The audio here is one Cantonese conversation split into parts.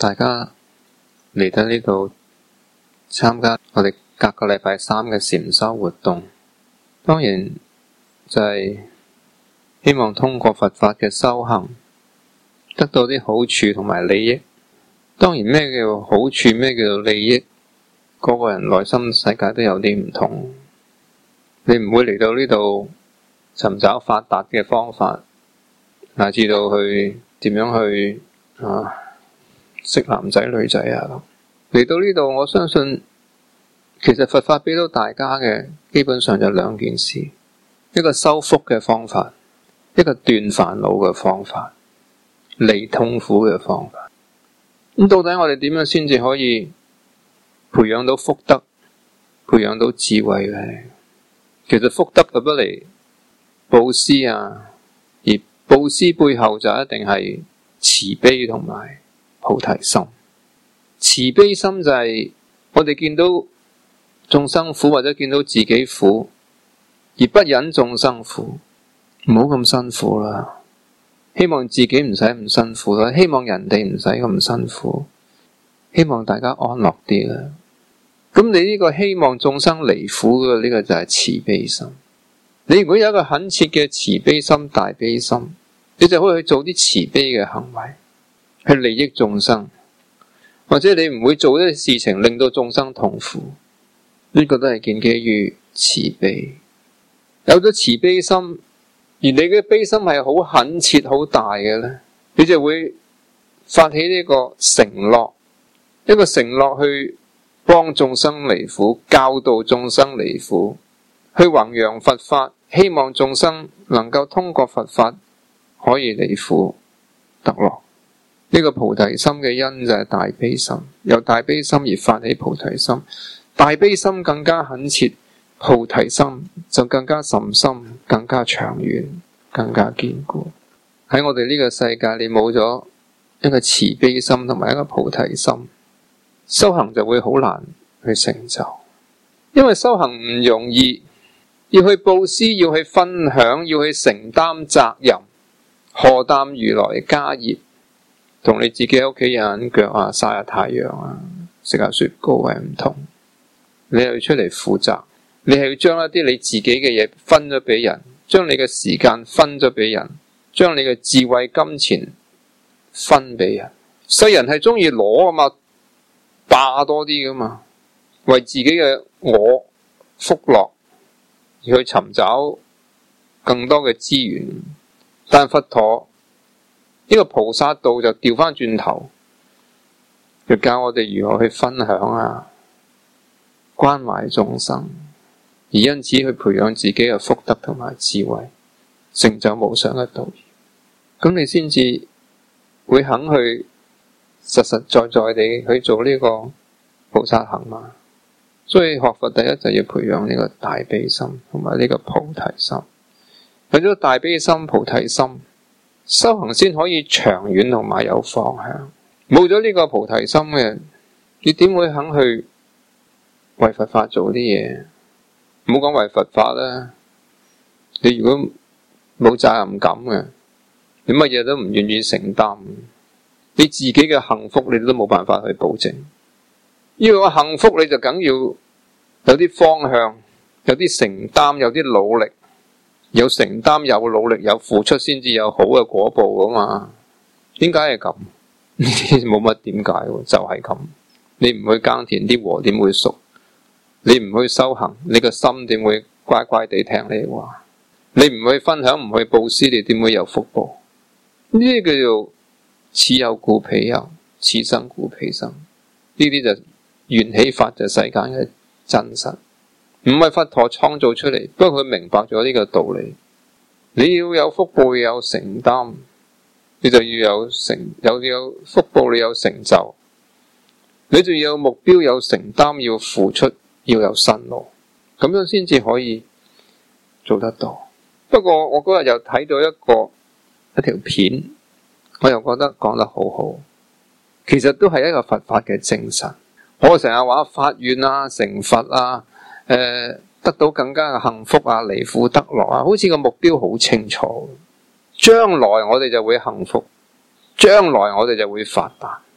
大家嚟到呢度參加我哋隔個禮拜三嘅禪修活動，當然就係希望通過佛法嘅修行得到啲好處同埋利益。當然咩叫好處，咩叫利益，個個人內心世界都有啲唔同。你唔會嚟到呢度尋找發達嘅方法，乃至到去點樣去識男仔女仔啊。嚟到呢度，我相信其實佛法俾到大家嘅基本上就兩件事，一個修福嘅方法，一個斷煩惱嘅方法，離痛苦嘅方法。咁到底我哋點樣先至可以培養到福德，培養到智慧咧？其實福德就不離布施啊，而布施背後就一定係慈悲同埋菩提心。慈悲心就係我哋見到眾生苦或者見到自己苦，而不忍眾生苦，唔好咁辛苦啦。希望自己唔使咁辛苦啦，希望人哋唔使咁辛苦，希望大家安樂啲啦。咁你呢個希望眾生離苦嘅呢個就係慈悲心。你如果有一個懇切嘅慈悲心、大悲心，你就可以去做啲慈悲嘅行為，去利益眾生，或者你唔會做一啲事情令到眾生痛苦。呢個都係建基於慈悲。有咗慈悲心，而你嘅悲心係好懇切、好大嘅咧，你就會發起呢個承諾，一個承諾去幫眾生離苦，教導眾生離苦，去弘揚佛法，希望眾生能夠通過佛法可以離苦得樂。呢個菩提心嘅因就係大悲心，由大悲心而發起菩提心，大悲心更加懇切，菩提心就更加甚深，更加長遠，更加堅固。喺我哋呢個世界，你冇咗一個慈悲心同埋一個菩提心，修行就會好難去成就。因為修行唔容易，要去布施，要去分享，要去承擔責任，荷擔如來家業，同你自己屋企人腳啊曬下太陽啊食下雪糕係唔同。你係要出嚟負責，你係要將一啲你自己嘅嘢分咗俾人，將你嘅時間分咗俾人，將你嘅智慧金錢分俾人。世人係中意攞啊嘛，霸多啲噶嘛，為自己嘅我福樂而去尋找更多嘅資源。但佛陀呢個菩薩道就調翻轉頭，就教我哋如何去分享啊，關懷眾生，而因此去培養自己嘅福德同埋智慧，成就無上嘅道業。咁你先至會肯去實實在在地去做呢個菩薩行嘛。所以學佛第一就要培養呢個大悲心同埋呢個菩提心。有咗大悲心、菩提心，修行先可以長遠同埋有方向。冇咗呢個菩提心嘅，你點會肯去為佛法做啲嘢？唔好講為佛法啦，你如果冇責任感嘅，你乜嘢都唔願意承擔，你自己嘅幸福你都冇辦法去保證。要個幸福你就梗要有啲方向，有啲承擔，有啲努力，有承擔，有努力，有付出先至有好嘅果報噶嘛。點解係咁？冇乜點解喎，就係咁。你唔去耕田，啲禾點會熟？你唔去修行，你個心點會乖乖地聽你話？你唔去分享，唔去布施，你點會有福報？呢啲叫做此有故彼有，此生故彼生。呢啲就緣起法，就世間嘅真實，唔係佛陀創造出嚟。不過佢明白咗呢個道理，你要有福報，要有承擔，你就要有福報，你有成就，你就要有目標，有承擔，要付出，要有辛勞，咁樣先至可以做得到。不過我嗰日又睇到一條片，我又覺得講得好好，其實都係一個佛法嘅精神。我成日話發願啊、成佛啊、得到更加嘅幸福啊、離苦得樂啊，好似個目標好清楚。將來我哋就會幸福，將來我哋就會發達。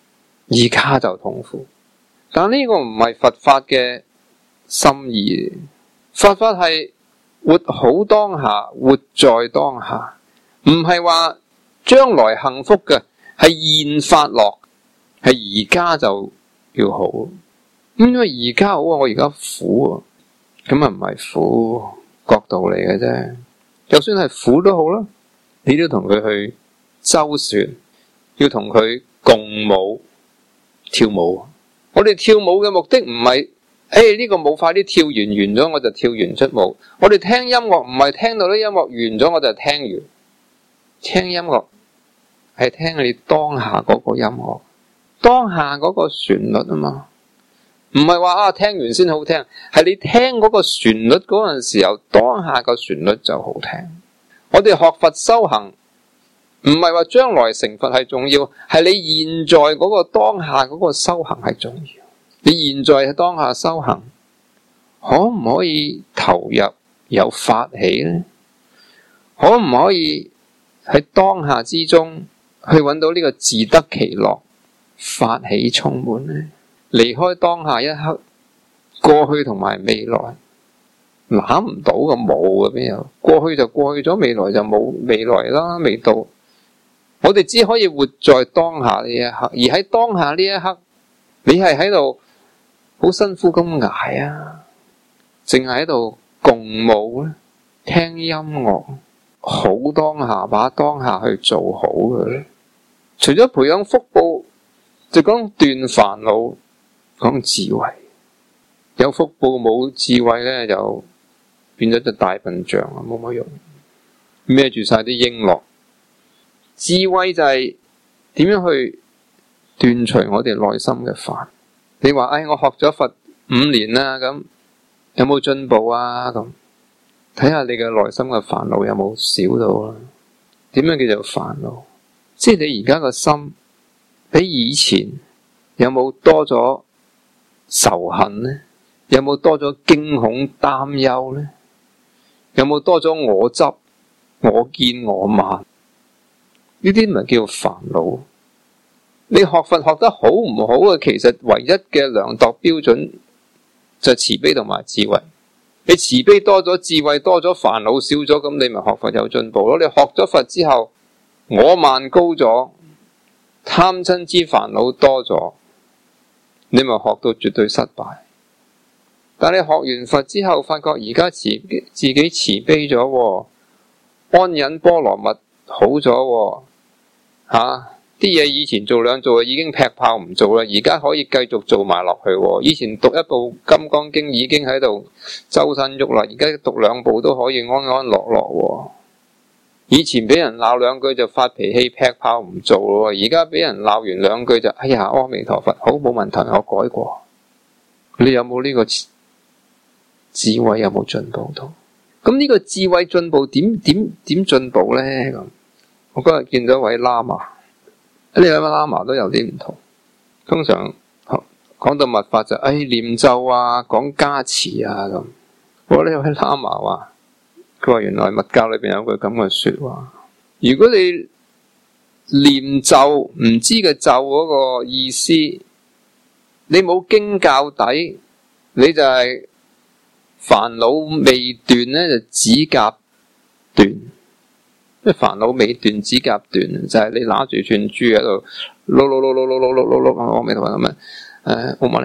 而家就痛苦。但呢個唔係佛法嘅心意，佛法係活好當下，活在當下，唔係話將來幸福嘅，係現法樂，係而家就要好。因為而家好啊，我而家苦啊，咁啊唔係苦角度嚟嘅啫。就算係苦都好啦，你都同佢去周旋，要同佢共舞跳舞。我哋跳舞嘅目的唔係呢個舞快啲跳完咗我就跳完出舞。我哋聽音樂唔係聽到啲音樂完咗我就聽完。聽音樂係聽你當下嗰個音樂，當下嗰個旋律啊嘛。唔係話聽完先好聽，係你聽嗰個旋律嗰陣時候，當下個旋律就好聽。我哋學佛修行，唔係話將來成佛係重要，係你現在嗰個當下嗰個修行係重要。你現在當下修行，可唔可以投入有發起呢？可唔可以喺當下之中去揾到呢個自得其樂、發起充滿呢？離開當下一刻，過去同埋未來攬唔到嘅，冇嘅，邊有？過去就過去咗，未來就冇未來啦，未到。我哋只可以活在當下呢一刻，而喺當下呢一刻，你係喺度好辛苦咁捱啊，淨係喺度共舞咧，聽音樂，好當下，把當下去做好嘅咧。除咗培養福報，就講斷煩惱。講智慧，有福報冇智慧咧，就變咗隻大笨象啊，冇乜用，孭住晒啲瓔珞。智慧就係點樣去斷除我哋內心嘅煩。你話我學咗佛5年啦，咁有冇進步啊？咁睇下你嘅內心嘅煩惱有冇少到啦？點樣叫做煩惱？即係你而家個心比以前有冇多咗仇恨呢？有冇多咗驚恐擔憂呢？有冇多咗我執我見我慢？呢啲咪叫煩惱。你學佛學得好唔好嘅，其實唯一嘅量度標準就係慈悲同埋智慧。你慈悲多咗，智慧多咗，煩惱少咗，咁你咪學佛有進步咯。你學咗佛之後，我慢高咗，貪嗔痴煩惱多咗，你咪學到絕對失敗。但你學完佛之後，發覺而家自己慈悲咗，安忍波羅蜜好咗，啲嘢以前做兩做已經劈炮唔做啦，而家可以繼續做埋落去。以前讀一部《金剛經》已經喺度周身喐啦，而家讀2部都可以安安樂樂。以前俾人鬧2句就發脾氣劈炮唔做咯，而家俾人鬧完2句就哎呀，阿彌陀佛，好，冇問題，我改過。你有冇呢個智慧？有冇進步到？咁呢個智慧進步點進步呢？咁我嗰日見到一位喇嘛，呢位喇嘛都有啲唔同。通常講到密法就念咒啊，講加持啊咁。我呢位喇嘛話，佢話原來密教裏邊有句咁嘅說話，如果你念咒唔知嘅咒嗰個意思，你冇經教底，你就係煩惱未斷咧，就指甲斷。即係煩惱未斷，指甲斷，就係你拿住串珠喺度碌，我未同佢咁啊！我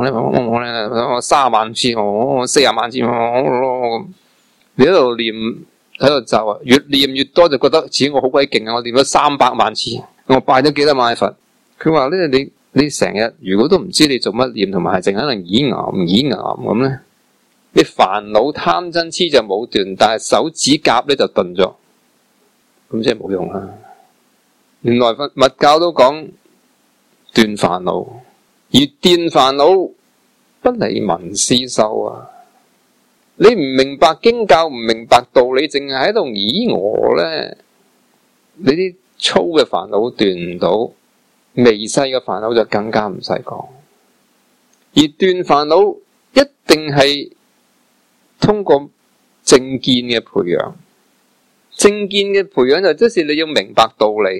30萬次，我40萬次，你喺度念喺度咒啊，越念越多就覺得自己我好鬼勁啊！我念咗300萬次，我拜咗幾多萬佛。佢話咧，你成日如果都唔知你做乜念，同埋係淨喺度演牙咁咧，你煩惱貪嗔痴就冇斷，但係手指甲咧就斷咗。咁即係冇用啦。原來密教都講斷煩惱，而斷煩惱不離聞思修啊！你唔明白經教，唔明白道理，淨係喺度以我咧，你啲粗嘅煩惱斷唔到，微細嘅煩惱就更加唔使講。而斷煩惱一定係通過正見嘅培養。正見嘅培養就即是你要明白道理，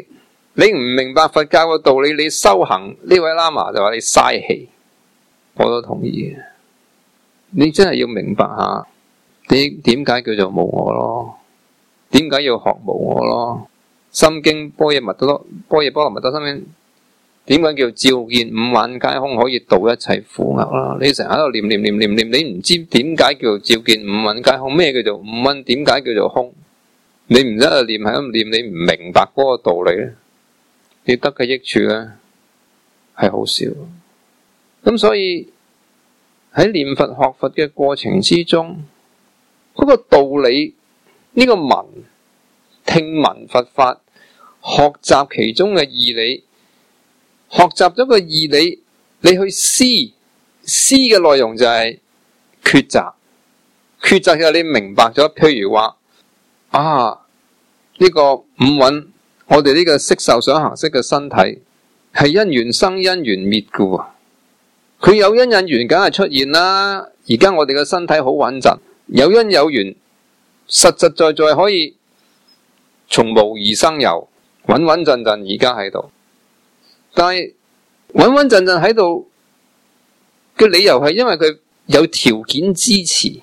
你唔明白佛教嘅道理，你修行，呢位喇嘛就話你嘥氣，我都同意嘅。你真係要明白下，你點解叫做無我咯？點解要學無我咯？心經般若波羅蜜多心經，點解叫照見五蘊皆空，可以度一切苦厄啦？你成日喺度念，你唔知點解叫做照見五蘊皆空？咩叫做五蘊？點解叫做空？你唔喺度念，喺度念，你唔明白嗰個道理咧，你得嘅益處咧係好少。咁所以喺念佛學佛嘅過程之中，嗰個道理，呢個聞聽聞佛法，學習其中嘅義理，學習咗個義理，你去思嘅內容就係抉擇就係你明白咗。譬如話呢個五蘊，我哋呢個色受想行識嘅身體係因緣生因緣滅嘅喎，佢有因引緣梗係出現啦。而家我哋嘅身體好穩陣，有因有緣，實在可以從無而生有，穩穩陣陣而家喺度。但係穩穩陣陣喺度嘅理由係因為佢有條件支持，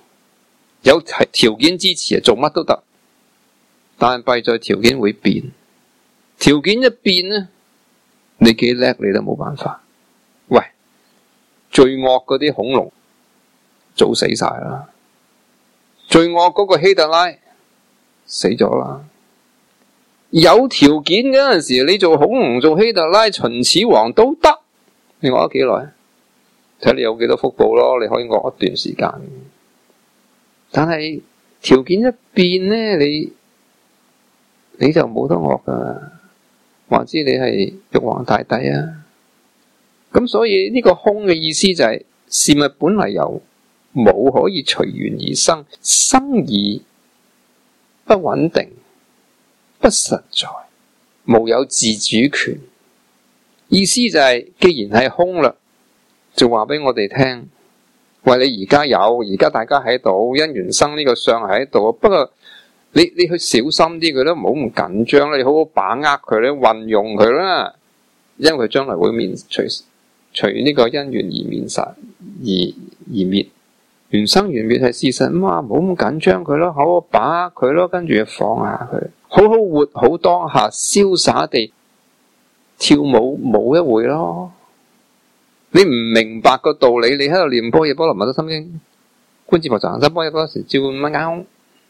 做乜都得。但係弊在條件會變，條件一變呢，你幾叻你都冇辦法。喂，最惡嗰啲恐龍早死晒啦，最惡嗰個希特拉死咗啦。有條件嗰陣時，你做恐龍、做希特拉、秦始皇都得。你餓咗幾耐？睇你有幾多福報咯，你可以餓一段時間。但係條件一變呢，你就冇得惡噶啦，話知你係玉皇大帝啊！咁所以呢個空嘅意思就係事物本嚟由冇可以隨緣而生，生而不穩定、不實在，無有自主權。意思就係既然係空啦，就話俾我哋聽，喂，你而家大家喺度，因緣生呢個相喺度，不過你去小心啲佢啦，唔好咁緊張啦，你好好把握佢咧，運用佢啦，因為佢將來會隨呢個因緣而滅殺而滅，緣生緣滅係事實嘛，唔好咁緊張佢咯，好好把握佢咯，跟住放下佢，好好活好當下，瀟灑地跳舞舞一回咯。你唔明白個道理，你喺度念般若波羅蜜多心經，觀自菩薩行深般若波羅時，照五蘊皆空。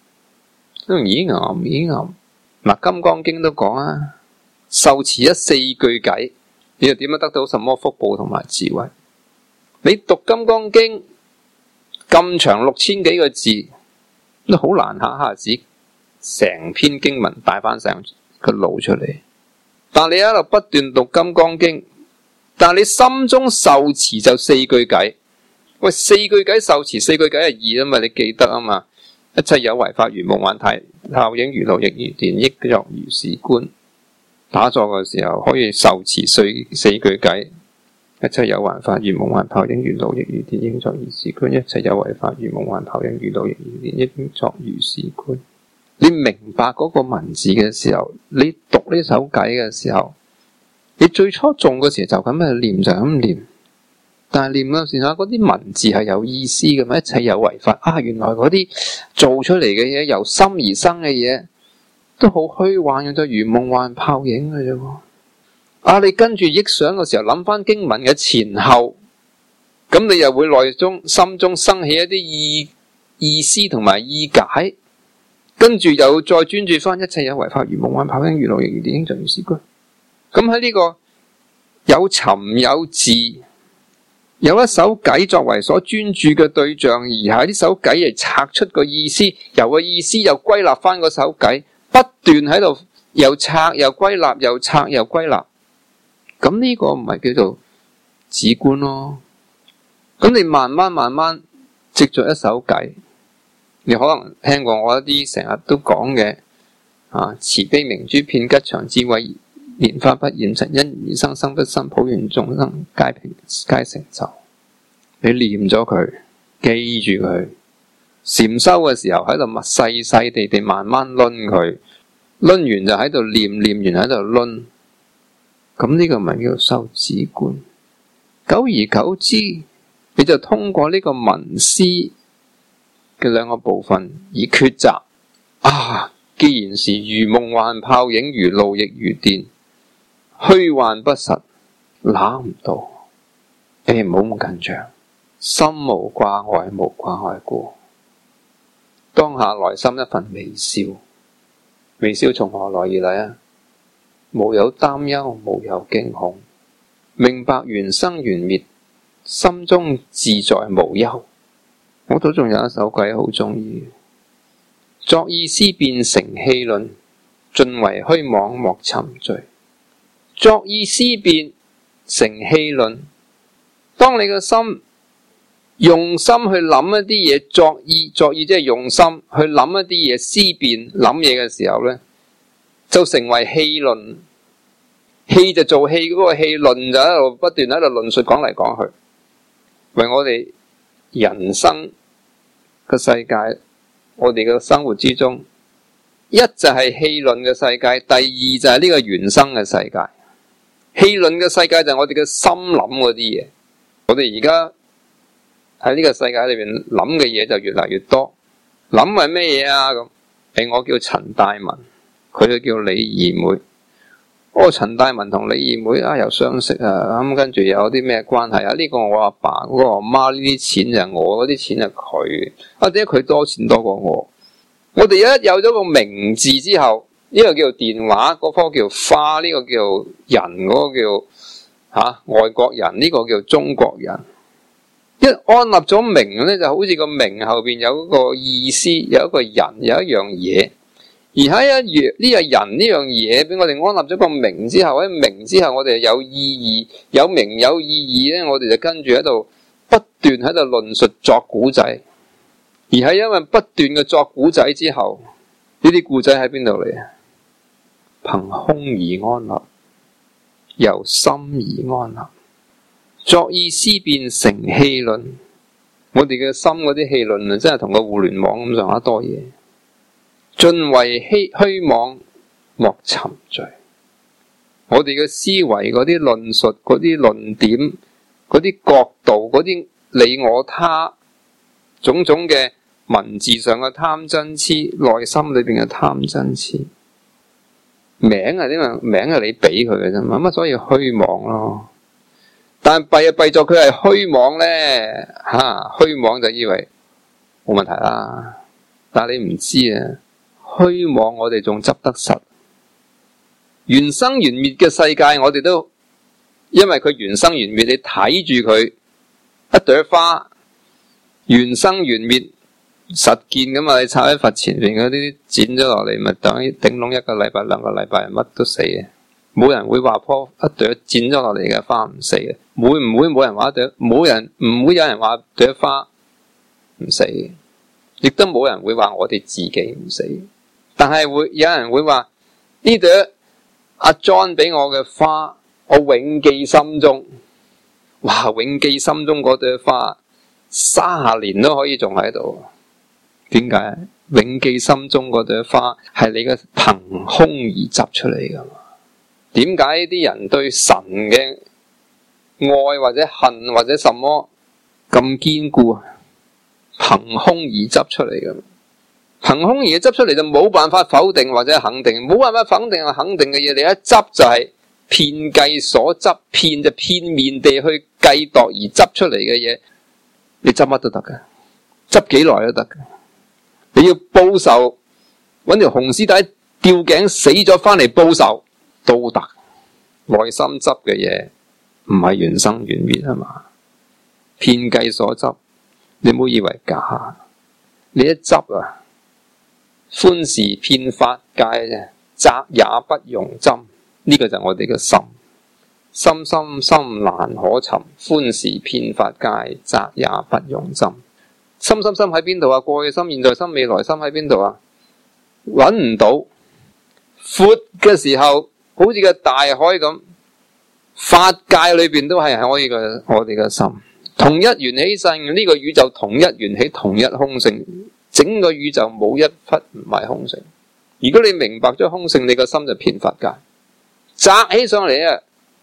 嗱，《金剛經》都講啊，受持一四句偈，你又點樣得到什麼福報同埋智慧？你讀《金剛經》咁長6000幾個字，都好難一下子成篇經文帶翻成個腦出嚟。但你喺度不斷讀《金剛經》，但你心中受持就4句偈。喂，4句偈受持，4句偈係義啊嘛，你記得啊嘛。一切有為法如夢幻泡影，如露亦如電，憶作如是觀。打坐嘅時候可以受持4句偈。一切有為法如夢幻泡影，如露亦如電，憶作如是觀。一切有為法如夢幻泡影，如露亦如電，憶作如是觀。你明白嗰個文字嘅時候，你讀呢首偈嘅時候，你最初種嘅時候就咁去念，就咁念。但係念嗰時候，嗰啲文字係有意思嘅嘛？一切有為法啊，原來嗰啲做出嚟嘅嘢，由心而生嘅嘢，都好虛幻嘅，就如夢幻泡影嘅啫。啊，你跟住憶想嘅時候，諗翻經文嘅前後，咁你又會心中生起一啲意思同埋意解，跟住又再專注翻一切有為法如夢幻泡影，如露亦如電，憶作如是觀。咁喺呢個有尋有自，有一首偈作為所專注嘅對象，而喺呢首偈嚟拆出個意思，由個意思又歸納翻嗰首偈，不斷喺度又拆又歸納，又拆又歸納。咁呢個唔係叫做止觀咯。咁你慢慢藉著一首偈，你可能聽過我一啲成日都講嘅慈悲明珠遍吉祥，智慧蓮花不染塵，因而生生不生，普願眾生皆成就。你念咗佢，記住佢，禪修嘅時候喺度細細地慢慢掄佢，掄完就喺度念，念完喺度掄， 咁呢個咪叫修止觀。久而久之，你就通過呢個聞思嘅兩個部分而抉擇。既然是如夢幻泡影，如露亦如電，虛幻不實，拿唔到。唔好咁緊張，心無掛礙，無掛礙故。當下內心一份微笑，微笑從何來而嚟啊？無有擔憂，無有驚恐，明白緣生緣滅，心中自在無憂。我都仲有一首偈好鍾意，作意思變成戲論，盡為虛妄莫尋罪。作意思變成戲論，當你嘅心用心去諗一啲嘢，作意即係用心去諗一啲嘢，思辨諗嘢嘅時候呢，就成為戲論。戲就做戲嗰個戲，論就喺度不斷喺度論述講嚟講去，為我哋人生嘅世界，我哋嘅生活之中，一就係戲論嘅世界，第二就係呢個緣生嘅世界。戲論嘅世界就係我哋嘅心諗嗰啲嘢，我哋而家喺呢個世界裏邊諗嘅嘢就越嚟越多。諗係咩嘢啊？咁我叫陳大文，佢就叫李二妹。陳大文同李二妹又相識啊，咁跟住有啲咩關係啊？呢個我阿爸，嗰個我媽，呢啲錢就係我，嗰啲錢就係佢。點解佢多錢多過我？我哋一有咗個名字之後，呢個叫電話，嗰科叫花，呢個叫人，嗰個叫外國人，呢個叫中國人。一安立咗名咧，就好似個名後邊有一個意思，有一個人，有一樣嘢。而喺呢個人呢樣嘢俾我哋安立咗個名之後，喺名之後我哋有意義，有名有意義咧，我哋就跟住喺度不斷喺度論述作古仔。而係因為不斷嘅作古仔之後，呢啲古仔喺邊度嚟啊？憑空而安立，由心而安立，作意思變成戲論。我哋嘅心嗰啲戲論真係同個互聯網咁上下多嘢。盡為虛妄莫尋罪。我哋嘅思維嗰啲論述、嗰啲論點、嗰啲角度、嗰啲你我他種種嘅文字上嘅貪嗔痴，內心裏邊嘅貪嗔痴，名係點啊？名係你俾佢嘅啫嘛，咁所以虛妄咯。但弊在佢係虛妄咧，虛妄就以為冇問題啦。但係你唔知啊。虛妄我哋仲執得實，緣生緣滅嘅世界我哋都因為佢緣生緣滅，你睇住佢一朵花緣生緣滅實見噶嘛？你插喺佛前面嗰啲剪咗落嚟，咪等於頂籠一個禮拜兩個禮拜乜都死嘅，冇人會話棵一朵剪咗落嚟嘅花唔死嘅。會唔會冇人話唔會有人話朵花唔死嘅，亦都冇人會話我哋自己唔死。但係會有人會話呢朵阿 John 俾我嘅花，我永記心中。哇！永記心中嗰朵花30年都可以仲喺度。點解？永記心中嗰朵花係你嘅憑空而執出嚟噶嘛？點解啲人對神嘅愛或者恨或者什麼咁堅固啊？憑空而執出嚟噶嘛？憑空而執出嚟就冇辦法否定或者肯定，冇辦法否定或肯定嘅嘢，你一執就係片計所執，片就片面地去計度而執出嚟嘅嘢，你執乜都得嘅，執幾耐都得嘅。你要報仇，搵條紅絲帶吊頸死咗翻嚟報仇都得。內心執嘅嘢唔係緣生緣滅啊嘛，片計所執，你唔好以為假，你一執啊！歡時遍法界啫，責也不容針。呢個就係我哋嘅心，心深深難可尋。歡時遍法界，責也不容針。心深深喺邊度啊？過去心、現在心、未來心喺邊度啊？搵唔到。闊嘅時候，好似個大海咁，法界裏邊都係可以嘅。我哋嘅心，同一緣起性，呢個宇宙同一緣起，同一空性。整個宇宙冇一忽唔係空性。如果你明白咗空性，你個心就遍法界。擲起上嚟啊，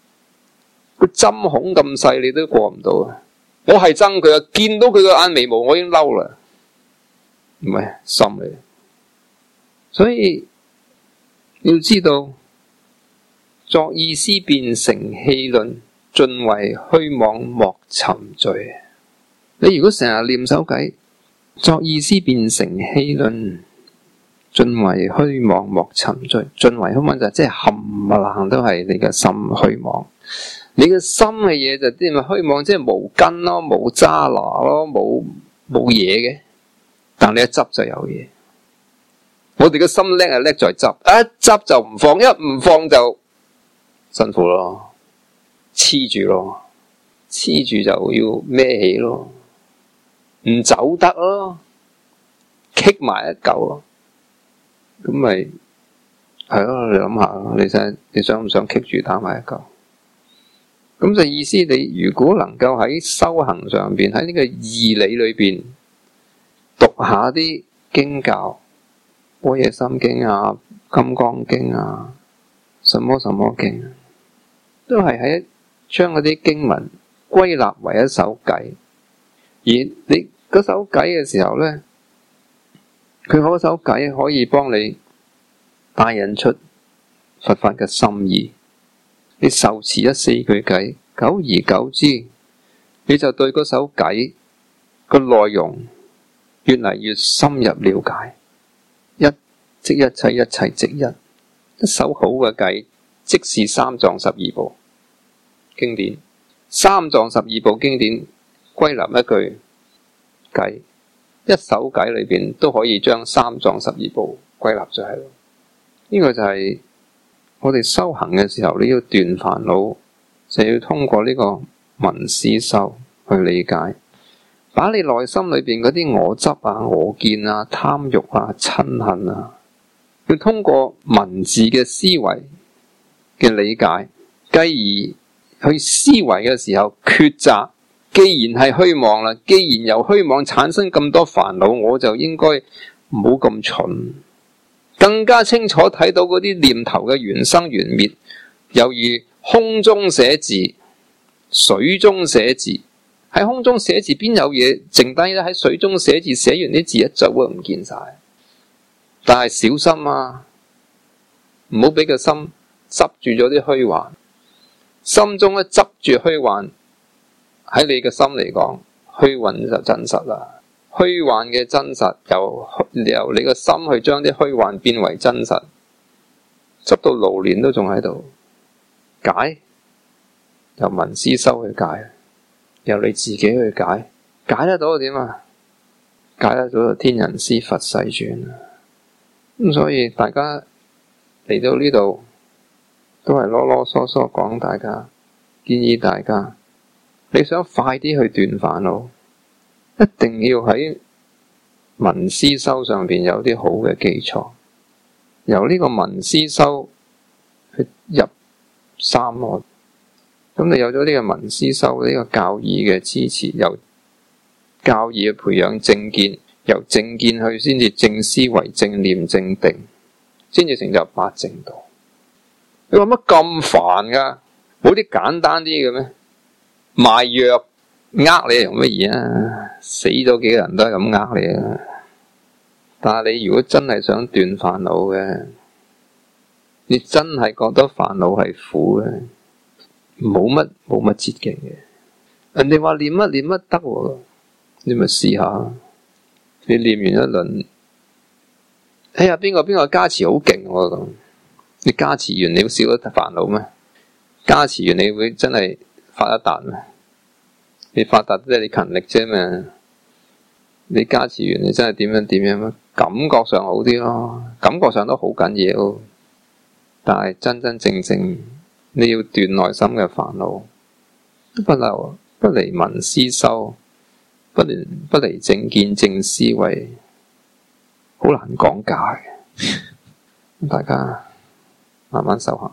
個針孔咁細你都過唔到啊！我係憎佢啊，見到佢個眼眉毛我已經嬲啦，唔係心嚟。所以要知道，作意思變成戲論，盡為虛妄莫尋罪。你如果成日念手偈，作意思變成戲論，盡為虛妄莫尋罪。盡為虛妄就即係冚唪唥都係你嘅心虛妄。你嘅心嘅嘢就啲咪虛妄，即係無根咯，冇渣拿咯，冇嘢嘅。但你一執就有嘢。我哋嘅心叻係叻在執，一執就唔放，一唔放就辛苦咯，黐住咯，黐住就要孭起咯，唔走得咯，棘埋一嚿咯，咁咪係咯？你諗下，你想唔想棘住打埋一嚿？咁就意思，你如果能夠喺修行上邊，喺呢個義理裏邊讀下啲經教，般若心經啊、金剛經啊、什麼什麼經，都係喺將嗰啲經文歸納為一首偈。而你嗰首偈嘅時候咧，佢嗰首偈可以幫你帶引出佛法嘅心意。你受持一四句偈，久而久之，你就對嗰首偈個內容越嚟越深入了解。一即一切，一切即一。一首好嘅偈，即是三藏十二部經典。三藏十二部經典歸納一句偈，一首偈裏邊都可以將三藏十二部歸納咗喺度。呢個就係我哋修行嘅時候，你要斷煩惱，就要通過呢個聞思修去理解，把你內心裏邊嗰啲我執啊、我見啊、貪欲啊、嗔恨啊，要通過文字嘅思維嘅理解，繼而去思維嘅時候抉擇。既然係虛妄啦，既然由虛妄產生咁多煩惱，我就應該唔好咁蠢。更加清楚睇到嗰啲念頭嘅緣生緣滅，猶如空中寫字、水中寫字。喺空中寫字邊有嘢剩低咧？喺水中寫字，寫完啲字一早就唔見晒。但係小心啊，唔好俾個心執住咗啲虛幻。心中一執住虛幻，喺你嘅心嚟講，虛幻就真實啦。虛幻嘅真實由你個心去將啲虛幻變為真實，執到牢年都仲喺度。解由聞思修去解，由你自己去解，解得到就點啊？解得到就天人師佛世尊啊！咁所以大家嚟到呢度都係囉囉嗦嗦講，大家建議大家，你想快啲去斷煩惱，一定要喺聞思修上邊有啲好嘅基礎，由呢個聞思修去入三安。咁你有咗呢個聞思修，呢個教義嘅支持，由教義去培養正見，由正見去先至正思維、正念、正定，先至成就八正道。你話乜咁煩噶？冇啲簡單啲嘅咩？賣藥呃你用乜嘢啊？死咗幾個人都係咁呃你啊！但係你如果真係想斷煩惱嘅，你真係覺得煩惱係苦嘅，冇乜捷徑嘅。人哋話念乜得喎，你咪試下。你念完一輪，哎呀邊個加持好勁喎咁，你加持完你會少咗煩惱咩？加持完你會真係發一達咩？你發達即係你勤力啫嘛。你加持完你真係點樣？感覺上好啲咯，感覺上都好緊要。但係真正你要斷內心嘅煩惱，不離聞思修，不離正見正思維，好難講解。大家慢慢修行。